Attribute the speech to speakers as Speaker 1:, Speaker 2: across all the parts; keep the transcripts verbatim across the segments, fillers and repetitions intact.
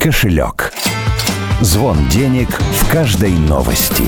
Speaker 1: кошелек. Звон денег в каждой новости.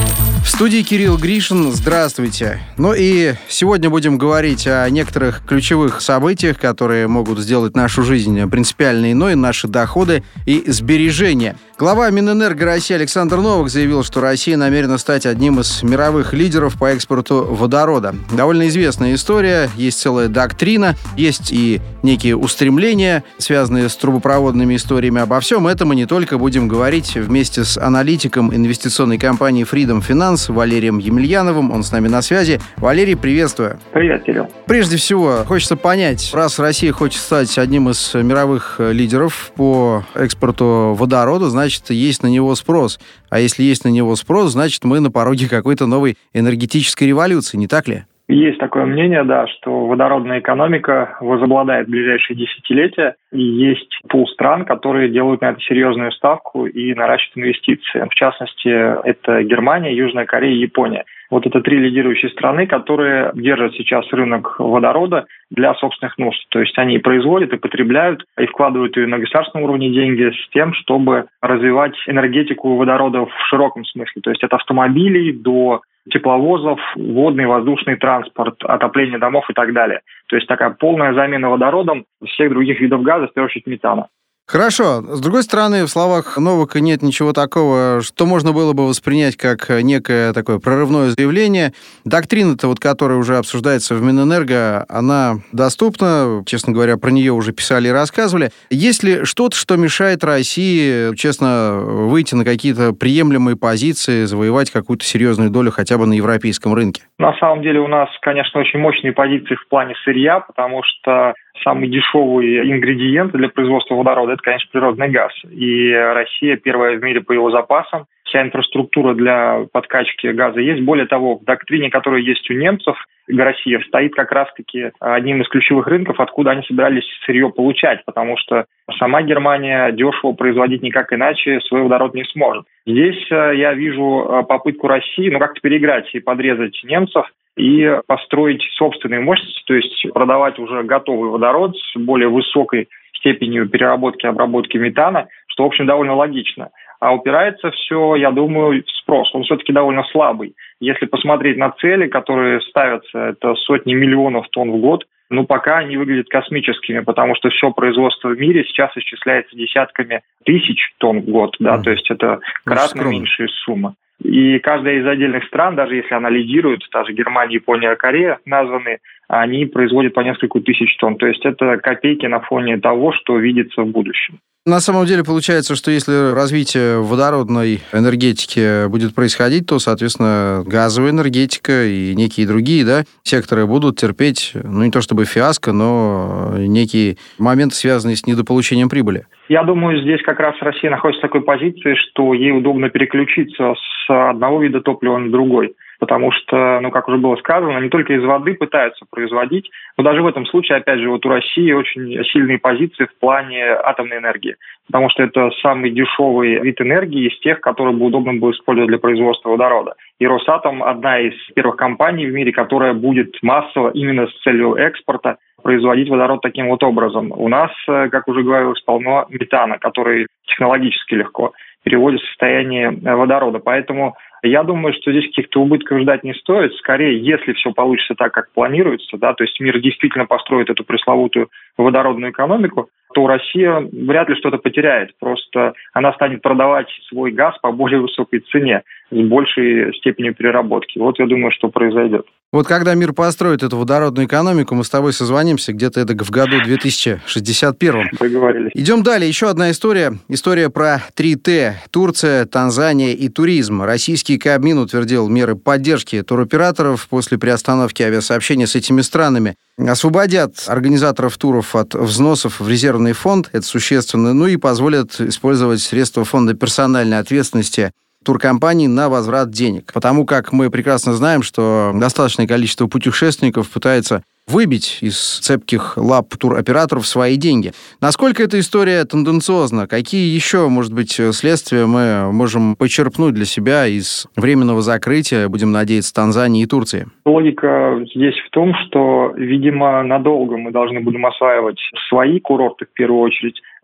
Speaker 2: В студии Кирилл Гришин. Здравствуйте. Ну и сегодня будем говорить о некоторых ключевых событиях, которые могут сделать нашу жизнь принципиально иной, наши доходы и сбережения. Глава Минэнерго России Александр Новак заявил, что Россия намерена стать одним из мировых лидеров по экспорту водорода. Довольно известная история, есть целая доктрина, есть и некие устремления, связанные с трубопроводными историями. Обо всем этом мы не только будем говорить вместе с аналитиком инвестиционной компании Freedom Finance Валерием Емельяновым. Он с нами на связи. Валерий, приветствую.
Speaker 3: Привет, Кирилл.
Speaker 2: Прежде всего, хочется понять, раз Россия хочет стать одним из мировых лидеров по экспорту водорода, значит, есть на него спрос. А если есть на него спрос, значит, мы на пороге какой-то новой энергетической революции, не так ли?
Speaker 3: Есть такое мнение, да, что водородная экономика возобладает в ближайшие десятилетия, и есть пул стран, которые делают на это серьезную ставку и наращивают инвестиции. В частности, это Германия, Южная Корея и Япония. Вот это три лидирующие страны, которые держат сейчас рынок водорода для собственных нужд. То есть они производят и потребляют, и вкладывают и на государственном уровне деньги с тем, чтобы развивать энергетику водорода в широком смысле. То есть от автомобилей до тепловозов, водный, воздушный транспорт, отопление домов и так далее. То есть такая полная замена водородом всех других видов газа, в первую очередь метана.
Speaker 2: Хорошо. С другой стороны, в словах Новака нет ничего такого, что можно было бы воспринять как некое такое прорывное заявление. Доктрина-то, вот, которая уже обсуждается в Минэнерго, она доступна. Честно говоря, про нее уже писали и рассказывали. Есть ли что-то, что мешает России, честно, выйти на какие-то приемлемые позиции, завоевать какую-то серьезную долю хотя бы на европейском рынке? На
Speaker 3: самом деле у нас, конечно, очень мощные позиции в плане сырья, потому что самый дешевый ингредиент для производства водорода – это, конечно, природный газ. И Россия первая в мире по его запасам. Вся инфраструктура для подкачки газа есть. Более того, в доктрине, которая есть у немцев, Россия стоит как раз-таки одним из ключевых рынков, откуда они собирались сырье получать, потому что сама Германия дешево производить никак иначе свой водород не сможет. Здесь я вижу попытку России, ну, как-то переиграть и подрезать немцев, и построить собственные мощности, то есть продавать уже готовый водород с более высокой степенью переработки и обработки метана, что, в общем, довольно логично. А упирается все, я думаю, в спрос. Он все-таки довольно слабый. Если посмотреть на цели, которые ставятся, это сотни миллионов тонн в год, ну, пока они выглядят космическими, потому что все производство в мире сейчас исчисляется десятками тысяч тонн в год, да, mm. то есть это кратно меньшая сумма. И каждая из отдельных стран, даже если она лидирует, та же Германия, Япония, Корея названы, они производят по несколько тысяч тонн. То есть это копейки на фоне того, что видится в будущем.
Speaker 2: На самом деле получается, что если развитие водородной энергетики будет происходить, то, соответственно, газовая энергетика и некие другие, да, секторы будут терпеть, ну, не то чтобы фиаско, но некие моменты, связанные с недополучением прибыли.
Speaker 3: Я думаю, здесь как раз Россия находится в такой позиции, что ей удобно переключиться с одного вида топлива на другой. Потому что, ну, как уже было сказано, не только из воды пытаются производить, но даже в этом случае, опять же, вот у России очень сильные позиции в плане атомной энергии. Потому что это самый дешевый вид энергии из тех, которые бы удобно было использовать для производства водорода. И Росатом – одна из первых компаний в мире, которая будет массово именно с целью экспорта производить водород таким вот образом. У нас, как уже говорилось, полно метана, который технологически легко переводит в состояние водорода. Поэтому я думаю, что здесь каких-то убытков ждать не стоит. Скорее, если все получится так, как планируется, да, то есть мир действительно построит эту пресловутую водородную экономику, то Россия вряд ли что-то потеряет. Просто она станет продавать свой газ по более высокой цене, с большей степенью переработки. Вот я думаю, что произойдет.
Speaker 2: Вот когда мир построит эту водородную экономику, мы с тобой созвонимся где-то это в году две тысячи шестьдесят первом.
Speaker 3: Договорились.
Speaker 2: Идем далее. Еще одна история. История про три Т. Турция, Танзания и туризм. Российский Кабмин утвердил меры поддержки туроператоров после приостановки авиасообщения с этими странами. Освободят организаторов туров от взносов в резервный фонд, это существенно, ну и позволят использовать средства фонда персональной ответственности туркомпаний на возврат денег. Потому как мы прекрасно знаем, что достаточное количество путешественников пытается выбить из цепких лап туроператоров свои деньги. Насколько эта история тенденциозна? Какие еще, может быть, следствия мы можем почерпнуть для себя из временного закрытия, будем надеяться, Танзании и Турции?
Speaker 3: Логика здесь в том, что, видимо, надолго мы должны будем осваивать свои курорты в первую очередь,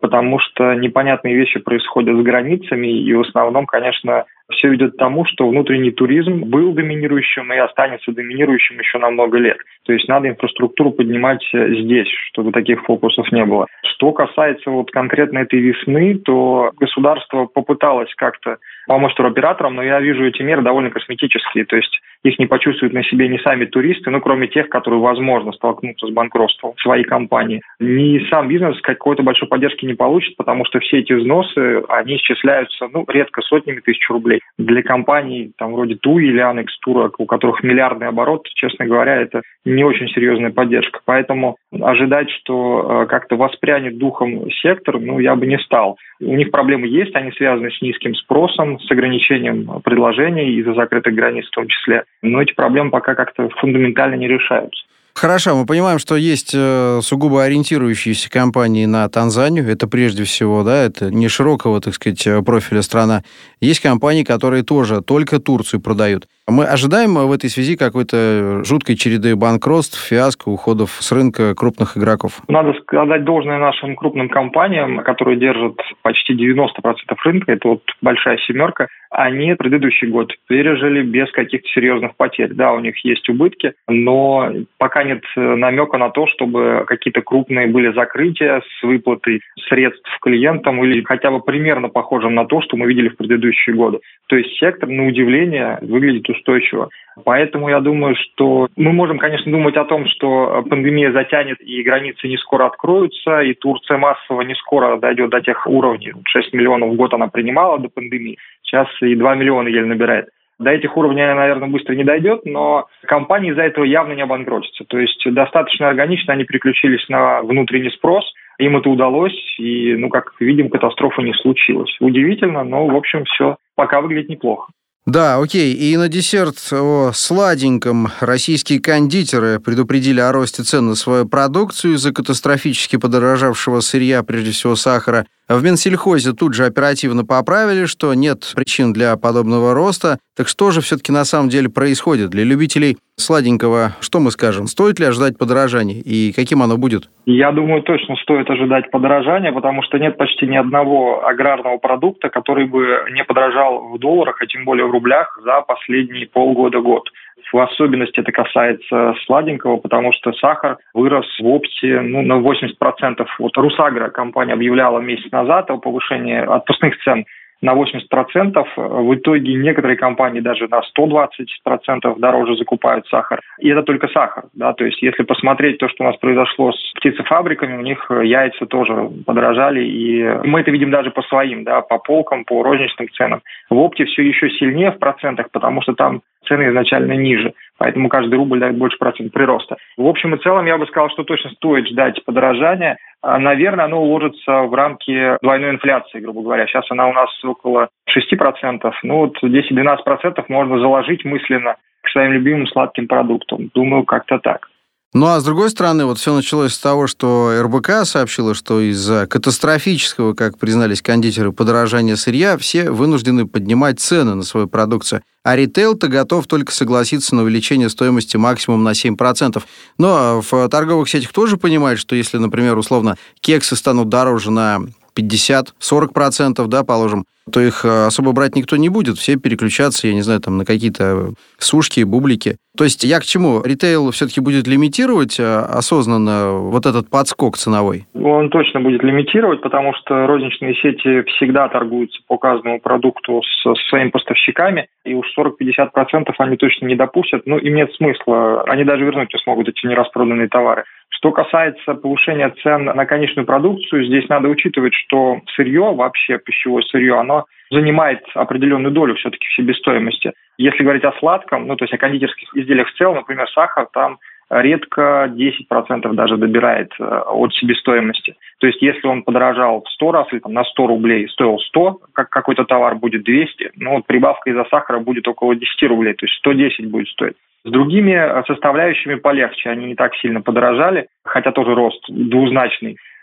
Speaker 3: потому что непонятные вещи происходят за границами, и в основном, конечно, все ведет к тому, что внутренний туризм был доминирующим и останется доминирующим еще на много лет. То есть надо инфраструктуру поднимать здесь, чтобы таких фокусов не было. Что касается вот конкретно этой весны, то государство попыталось как-то помочь туроператорам, но я вижу эти меры довольно косметические. То есть их не почувствуют на себе ни сами туристы, ну, кроме тех, которые, возможно, столкнутся с банкротством своей компании. Ни сам бизнес какой-то большой поддержки не получит, потому что все эти взносы, они исчисляются, ну, редко сотнями тысяч рублей. Для компаний, там, вроде Туи или Анекс Тура, у которых миллиардный оборот, честно говоря, это не очень серьезная поддержка. Поэтому ожидать, что э, как-то воспрянет духом сектор, ну, я бы не стал. У них проблемы есть, они связаны с низким спросом, с ограничением предложений из-за закрытых границ в том числе. Но эти проблемы пока как-то фундаментально не решаются.
Speaker 2: Хорошо, мы понимаем, что есть э, сугубо ориентирующиеся компании на Танзанию. Это прежде всего, да, это не широкого, так сказать, профиля страна. Есть компании, которые тоже только Турцию продают. Мы ожидаем в этой связи какой-то жуткой череды банкротств, фиаско, уходов с рынка крупных игроков?
Speaker 3: Надо сказать должное нашим крупным компаниям, которые держат почти девяносто процентов рынка, это вот большая семерка, они предыдущий год пережили без каких-то серьезных потерь. Да, у них есть убытки, но пока нет намека на то, чтобы какие-то крупные были закрытия с выплатой средств клиентам или хотя бы примерно похожим на то, что мы видели в предыдущие годы. То есть сектор, на удивление, выглядит устойчиво. Поэтому я думаю, что мы можем, конечно, думать о том, что пандемия затянет и границы не скоро откроются, и Турция массово не скоро дойдет до тех уровней. шесть миллионов в год она принимала до пандемии, сейчас и два миллиона еле набирает. До этих уровней она, наверное, быстро не дойдет, но компании из-за этого явно не обанкротятся. То есть достаточно органично они переключились на внутренний спрос, им это удалось, и, ну, как видим, катастрофа не случилась. Удивительно, но, в общем, все пока выглядит неплохо.
Speaker 2: Да, окей. И на десерт о сладеньком российские кондитеры предупредили о росте цен на свою продукцию из-за катастрофически подорожавшего сырья, прежде всего сахара. В Минсельхозе тут же оперативно поправили, что нет причин для подобного роста. Так что же все-таки на самом деле происходит? Для любителей сладенького, что мы скажем? Стоит ли ожидать подорожания? И каким оно будет?
Speaker 3: Я думаю, точно стоит ожидать подорожания, потому что нет почти ни одного аграрного продукта, который бы не подорожал в долларах, а тем более в рублях за последние полгода-год. В особенности это касается сладенького, потому что сахар вырос в опте ну, на восемьдесят процентов. Вот Русагра компания объявляла месяц назад о повышении отпускных цен на восемьдесят процентов. В итоге некоторые компании даже на сто двадцать процентов дороже закупают сахар. И это только сахар. Да? То есть если посмотреть то, что у нас произошло с птицефабриками, у них яйца тоже подорожали. И мы это видим даже по своим, да, по полкам, по розничным ценам. В опте все еще сильнее в процентах, потому что там цены изначально ниже. Поэтому каждый рубль дает больше процентов прироста. В общем и целом, я бы сказал, что точно стоит ждать подорожания. Наверное, оно уложится в рамки двойной инфляции, грубо говоря. Сейчас она у нас около шесть процентов. Ну вот десять-двенадцать процентов можно заложить мысленно к своим любимым сладким продуктам. Думаю, как-то так.
Speaker 2: Ну, а с другой стороны, вот все началось с того, что эр бэ ка сообщила, что из-за катастрофического, как признались кондитеры, подорожания сырья, все вынуждены поднимать цены на свою продукцию. А ритейл-то готов только согласиться на увеличение стоимости максимум на семь процентов. Но в торговых сетях тоже понимают, что если, например, условно, кексы станут дороже на пятьдесят-сорок процентов, да, положим, то их особо брать никто не будет. Все переключаться, я не знаю, там, на какие-то сушки, бублики. То есть я к чему? Ритейл все-таки будет лимитировать осознанно вот этот подскок ценовой?
Speaker 3: Он точно будет лимитировать, потому что розничные сети всегда торгуются по каждому продукту с, с своими поставщиками, и уж сорок-пятьдесят процентов они точно не допустят. Ну, им нет смысла. Они даже вернуть не смогут эти нераспроданные товары. Что касается повышения цен на конечную продукцию, здесь надо учитывать, что сырье, вообще пищевое сырье, оно занимает определенную долю все-таки в себестоимости. Если говорить о сладком, ну то есть о кондитерских изделиях в целом, например, сахар, там редко десять процентов даже добирает от себестоимости. То есть если он подорожал в сто раз или там, на сто рублей стоил сто, как какой-то товар будет двести, ну вот прибавка из-за сахара будет около десять рублей, то есть сто десять будет стоить. С другими составляющими полегче, они не так сильно подорожали, хотя тоже рост двузначный.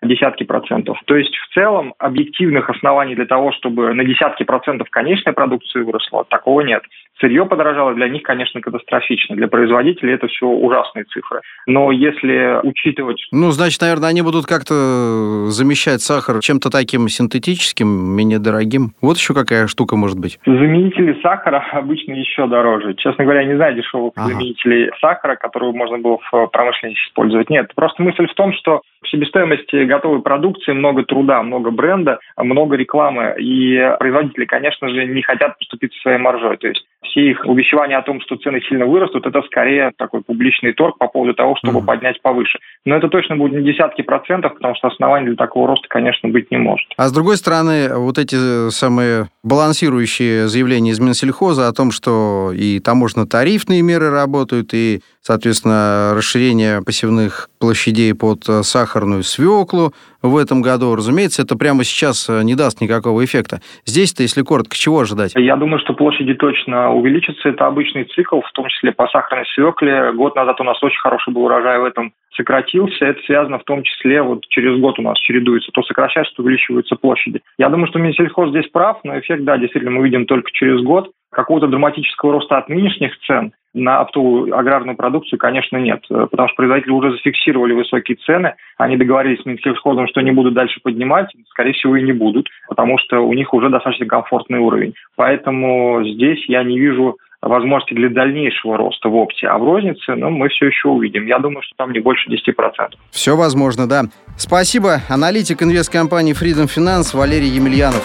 Speaker 3: десятки процентов. То есть в целом объективных оснований для того, чтобы на десятки процентов конечная продукция выросла, такого нет. Сырье подорожало, для них, конечно, катастрофично. Для производителей это все ужасные цифры. Но если учитывать...
Speaker 2: Ну, значит, наверное, они будут как-то замещать сахар чем-то таким синтетическим, менее дорогим. Вот еще какая штука может быть.
Speaker 3: Заменители сахара обычно еще дороже. Честно говоря, я не знаю дешевых ага. заменителей сахара, которые можно было в промышленности использовать. Нет, просто мысль в том, что в себестоимости готовой продукции много труда, много бренда, много рекламы. И производители, конечно же, не хотят поступить своей маржой. То есть все их увещевания о том, что цены сильно вырастут, это скорее такой публичный торг по поводу того, чтобы mm-hmm. поднять повыше. Но это точно будет не десятки процентов, потому что оснований для такого роста, конечно, быть не может.
Speaker 2: А с другой стороны, вот эти самые балансирующие заявления из Минсельхоза о том, что и таможенно-тарифные меры работают, и, соответственно, расширение посевных площадей под сахарную свеклу в этом году, разумеется, это прямо сейчас не даст никакого эффекта. Здесь-то, если коротко, чего ожидать?
Speaker 3: Я думаю, что площади точно увеличатся. Это обычный цикл, в том числе по сахарной свекле. Год назад у нас очень хороший был урожай, в этом сократился. Это связано в том числе, вот через год у нас чередуется. То сокращаются, то увеличиваются площади. Я думаю, что Минсельхоз здесь прав, но эффект, да, действительно, мы видим только через год. Какого-то драматического роста от нынешних цен на оптовую аграрную продукцию, конечно, нет. Потому что производители уже зафиксировали высокие цены. Они договорились с Минсельхозом, что не будут дальше поднимать. Скорее всего, и не будут, потому что у них уже достаточно комфортный уровень. Поэтому здесь я не вижу возможности для дальнейшего роста в опте. А в рознице, ну, мы все еще увидим. Я думаю, что там не больше десять процентов.
Speaker 2: Все возможно, да. Спасибо. Аналитик инвесткомпании Freedom Finance Валерий Емельянов.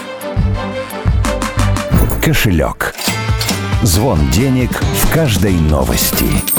Speaker 1: Кошелек. Звон денег в каждой новости.